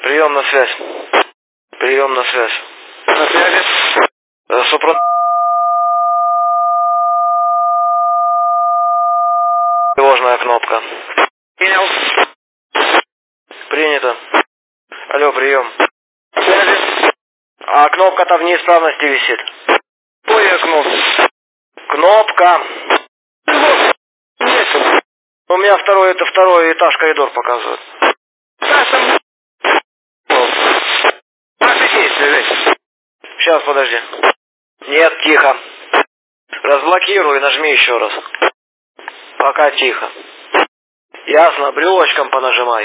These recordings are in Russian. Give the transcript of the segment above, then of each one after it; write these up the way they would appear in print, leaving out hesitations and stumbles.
Прием на связь. Прием на связь. На связи. Тревожная кнопка. Принял. Принято. Алло, прием. Связи. А кнопка-то в неисправности висит. Какая кнопка? Кнопка. Нет. У меня второй этаж, коридор показывает. Как там? Наши действия. Сейчас, подожди. Нет, тихо. Разблокируй, нажми еще раз. Пока тихо. Ясно, брелочком понажимай.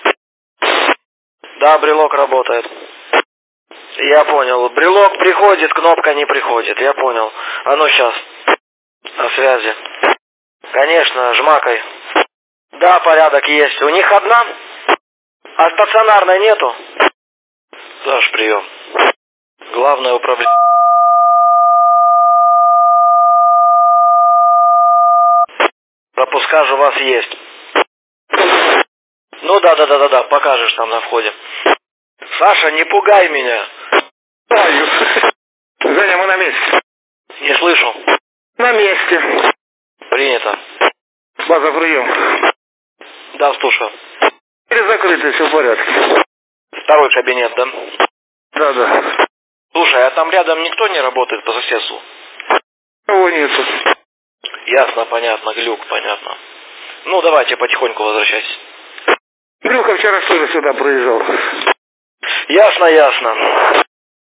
Да, брелок работает. Я понял. Брелок приходит, кнопка не приходит. Я понял. А ну сейчас. На связи. Конечно, жмакай. Да, порядок есть. У них одна? А стационарной нету? Саш, прием. Главное управление. Пропускаж у вас есть. Ну да, покажешь там на входе. Саша, не пугай меня. Женя, мы на месте. Не слышу. На месте. Принято. База, прием. Да, слушаю. Или закрыто, все в порядке. Второй кабинет, да? Да. Слушай, а там рядом никто не работает по соседству? Его нету. Ясно, понятно, глюк, понятно. Ну, давайте потихоньку возвращайтесь. Глюка вчера что ли сюда проезжал? Ясно.